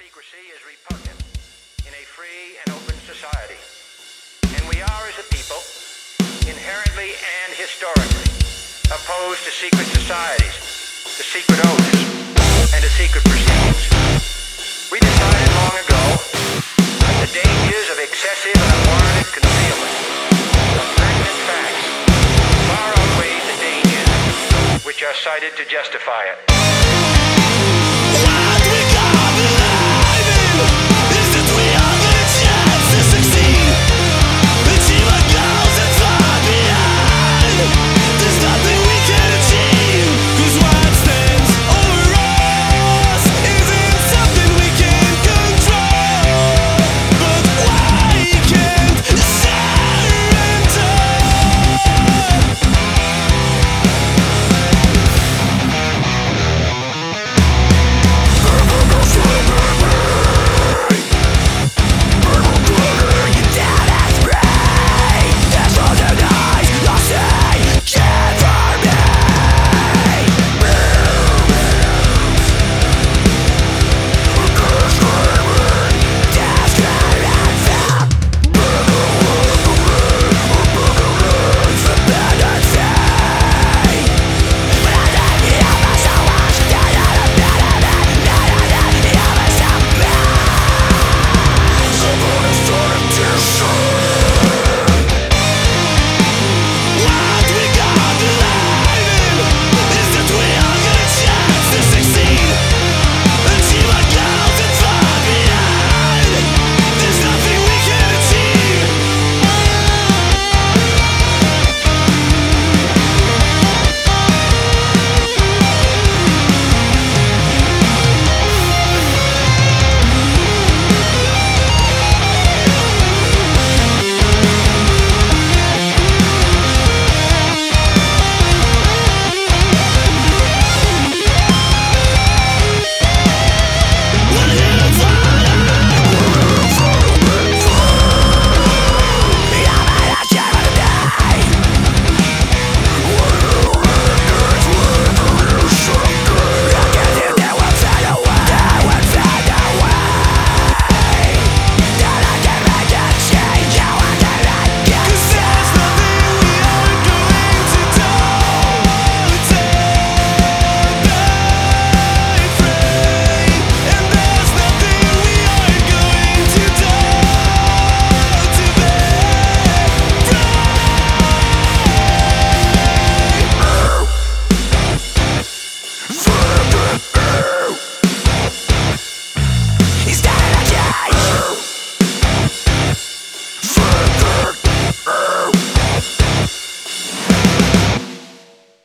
secrecy is repugnant in a free and open society. And we are, as a people, inherently and historically opposed to secret societies, to secret oaths, and to secret proceedings. We decided long ago that the dangers of excessive and unwarranted concealment of pertinent facts far outweigh the dangers which are cited to justify it.